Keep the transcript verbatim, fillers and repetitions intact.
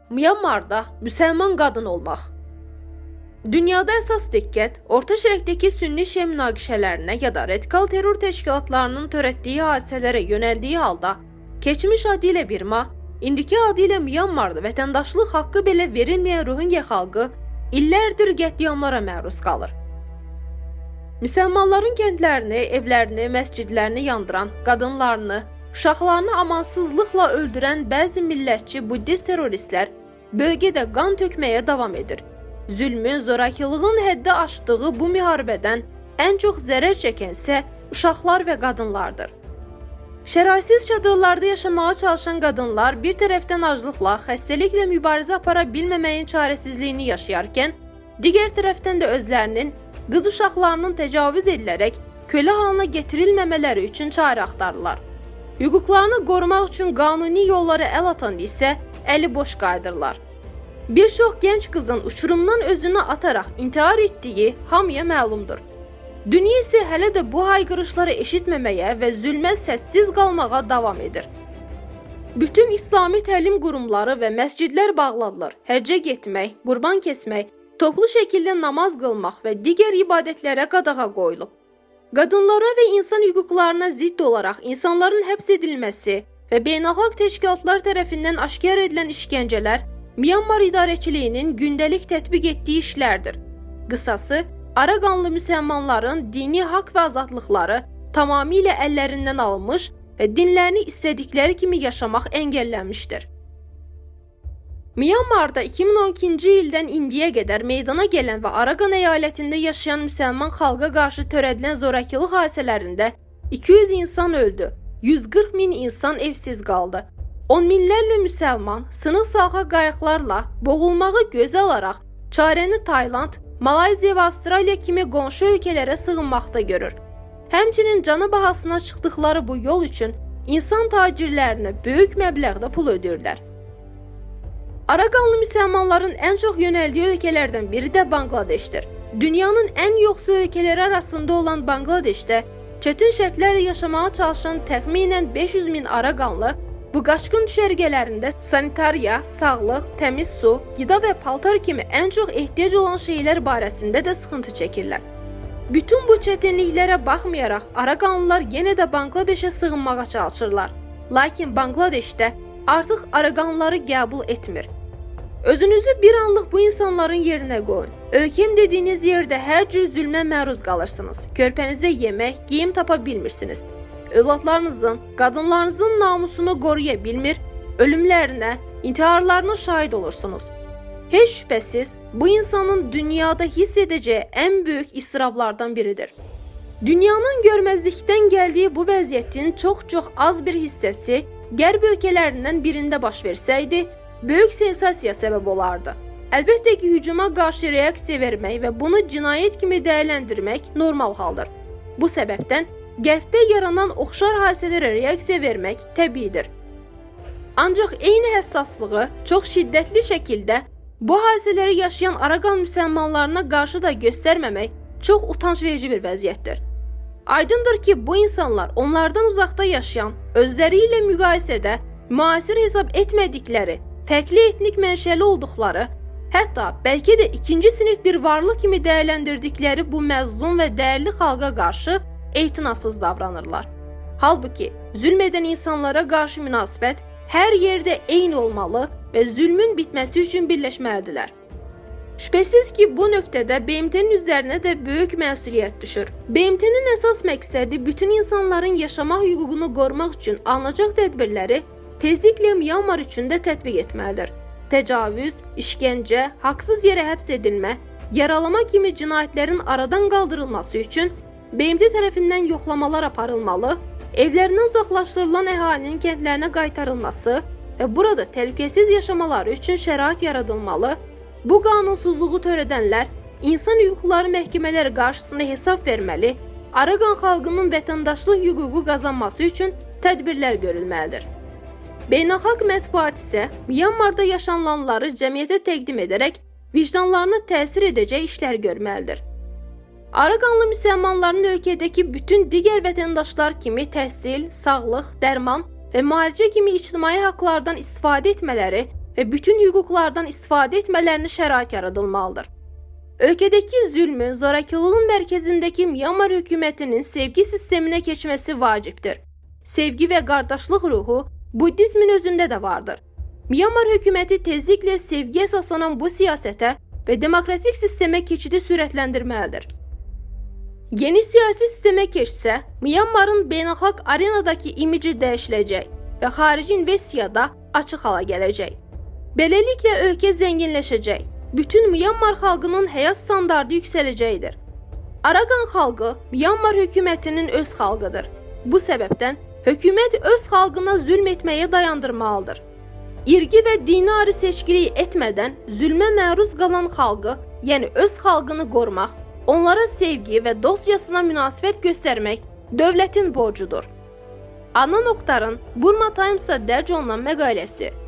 Myanmarda müsəlman qadın olmaq. Dünyada əsas diqqət Orta Şərqdəki sünni-şiə münaqişələrinə ya da radikal terror təşkilatlarının törətdiyi hadisələrə yönəldiyi halda, keçmiş adı ilə Birma, indiki adı ilə Myanmarda vətəndaşlıq haqqı belə verilməyən Rohingya xalqı illərdir qətliamlara məruz qalır. Müsəlmanların kəndlərini, evlərini, məscidlərini yandıran, qadınlarını, uşaqlarını amansızlıqla öldürən bəzi millətçi buddist terroristlər bölgədə qan tökməyə davam edir. Zülmün, zorakılığın həddi aşdığı bu müharibədən ən çox zərər çəkən isə uşaqlar və qadınlardır. Şəraitsiz çadırlarda yaşamağa çalışan qadınlar bir tərəfdən aclıqla, xəstəliklə mübarizə apara bilməməyin çarəsizliyini yaşayarkən, digər tərəfdən də özlərinin, qız uşaqlarının təcavüz edilərək kölə halına getirilməmələri üçün çarə axtarırlar. Hüquqlarını qorumaq üçün qanuni yollara əl atan isə əli boş qayıdırlar. Bir çox gənc qızın uçurumdan özünü ataraq intihar etdiyi hamıya məlumdur. Dünya isə hələ də bu hayqırışları eşitməməyə və zülmə səssiz qalmağa davam edir. Bütün İslami təlim qurumları və məscidlər bağlanılır. Həccə getmək, qurban kəsmək, toplu şəkildə namaz qılmaq və digər ibadətlərə qadağa qoyulub. Qadınlara və insan hüquqlarına zidd olaraq insanların həbs edilməsi və beynəlxalq təşkilatlar tərəfindən aşkar edilən işgəncələr Myanmar idarəçiliyinin gündəlik tətbiq etdiyi işlərdir. Qısası, ara qanlı müsəlmanların dini haqq və azadlıqları tamamilə əllərindən alınmış və dinlərini istədikləri kimi yaşamaq əngəllənmişdir. Myanmarda iki min on ikinci ildən indiyə qədər meydana gələn və Arakan əyalətində yaşayan müsəlman xalqa qarşı törədilən zorakılıq hadisələrində iki yüz insan öldü, yüz qırx min insan evsiz qaldı. On minlərlə müsəlman sınıq salxa qayıqlarla boğulmağı gözə alaraq çarəni Tayland, Malayziya və Avstraliya kimi qonşu ölkələrə sığınmaqda görür. Həmçinin canı bahasına çıxdıqları bu yol üçün insan tacirlərinə böyük məbləğdə pul ödəyirlər. Arakanlı müsəlmanların ən çox yönəldiyi ölkələrdən biri də Bangladeşdir. Dünyanın ən yoxsul ölkələri arasında olan Bangladeşdə çətin şərtlərlə yaşamağa çalışan təxminən beş yüz min Arakanlı bu qaçqın düşərgələrində sanitariya, sağlıq, təmiz su, qida və paltar kimi ən çox ehtiyac olan şeylər barəsində də sıxıntı çəkirlər. Bütün bu çətinliklərə baxmayaraq Arakanlılar yenə də Bangladeşə sığınmağa çalışırlar. Lakin Bangladeşdə artıq Arakanlıları qəbul etmir. Özünüzü bir anlıq bu insanların yerinə qoyun. Ölkəm dediyiniz yerdə hər cür zülmə məruz qalırsınız. Körpənizə yemək, geyim tapa bilmirsiniz. Övladlarınızın, qadınlarınızın namusunu qoruya bilmir, ölümlərinə, intiharlarına şahid olursunuz. Heç şübhəsiz, bu insanın dünyada hiss edəcəyi ən böyük israflardan biridir. Dünyanın görməzlikdən gəldiyi bu vəziyyətin çox-çox az bir hissəsi Qərb ölkələrindən birində baş versəydi, böyük sensasiya səbəb olardı. Əlbəttə ki, hücuma qarşı reaksiya vermək və bunu cinayət kimi dəyərləndirmək normal haldır. Bu səbəbdən Qərbdə yaranan oxşar hadisələrə reaksiya vermək təbiidir. Ancaq eyni həssaslığı çox şiddətli şəkildə bu hadisələri yaşayan Arakan müsəlmanlarına qarşı da göstərməmək çox utanc verici bir vəziyyətdir. Aydındır ki, bu insanlar onlardan uzaqda yaşayan, özləri ilə müqayisədə müasir hesab etmədikləri, fərqli etnik mənşəli olduqları, hətta bəlkə də ikinci sinif bir varlıq kimi dəyərləndirdikləri bu məzlum və dəyərli xalqa qarşı etinasız davranırlar. Halbuki, zülm edən insanlara qarşı münasibət hər yerdə eyni olmalı və zülmün bitməsi üçün birləşməlidirlər. Şübhəsiz ki, bu nöqtədə B M T-nin üzərinə də böyük məsuliyyət düşür. B M T-nin əsas məqsədi bütün insanların yaşama hüququnu qorumaq üçün alınacaq tədbirləri tezliklə Myanmar üçün də tətbiq etməlidir. Təcavüz, işgəncə, haqsız yerə həbs edilmə, yaralama kimi cinayətlərin aradan qaldırılması üçün B M T tərəfindən yoxlamalar aparılmalı, evlərindən uzaqlaşdırılan əhalinin kəndlərinə qaytarılması və burada təhlükəsiz yaşamaları üçün şərait yaradılmalı, bu qanunsuzluğu törədənlər insan hüquqları məhkəmələri qarşısında hesab verməli, Arakan xalqının vətəndaşlıq hüququ qazanması üçün tədbirlər görülməlidir. Beynəlxalq mətbuat isə Myanmarda yaşanılanları cəmiyyətə təqdim edərək vicdanlarına təsir edəcək işlər görməlidir. Arakanlı müsəlmanların ölkədəki bütün digər vətəndaşlar kimi təhsil, sağlıq, dərman və müalicə kimi ictimai haqlardan istifadə etmələri və bütün hüquqlardan istifadə etmələrini şərait yaradılmalıdır. Ölkədəki zülmün, zorakılığın mərkəzindəki Myanmar hökumətinin sevgi sisteminə keçməsi vacibdir. Sevgi və qardaşlıq ruhu Buddizmin özündə də vardır. Myanmar hökuməti tezliklə sevgi əsaslanan bu siyasətə və demokratik sistemə keçidi sürətləndirməlidir. Yeni siyasi sistemə keçsə, Myanmarın beynəlxalq arenadakı imici dəyişiləcək və xarici investisiyada açıq hala gələcək. Beləliklə ölkə zənginləşəcək. Bütün Myanmar xalqının həyat standardı yüksələcəkdir. Aragan xalqı Myanmar hökumətinin öz xalqıdır. Bu səbəbdən hökumət öz xalqına zülm etməyə dayandırmalıdır. İrqi və dini ayrı seçkilik etmədən zülmə məruz qalan xalqı, yəni öz xalqını qorumaq, onlara sevgi və dostcasına münasibət göstərmək dövlətin borcudur. Anna Oktar'ın Burma Times'da dərc olunan məqaləsi.